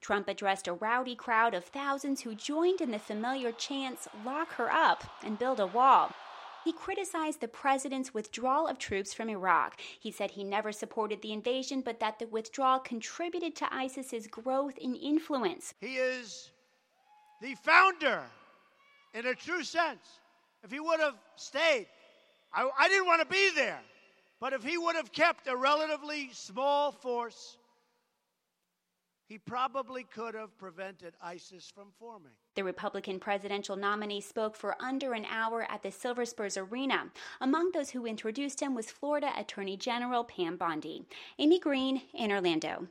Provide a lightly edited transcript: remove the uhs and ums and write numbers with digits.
Trump addressed a rowdy crowd of thousands who joined in the familiar chants, "Lock her up" and "Build a wall." He criticized the president's withdrawal of troops from Iraq. He said he never supported the invasion, but that the withdrawal contributed to ISIS's growth in influence. He is the founder, in a true sense. If he would have stayed, I didn't want to be there, but if he would have kept a relatively small force, he probably could have prevented ISIS from forming. The Republican presidential nominee spoke for under an hour at the Silver Spurs Arena. Among those who introduced him was Florida Attorney General Pam Bondi. Amy Green in Orlando.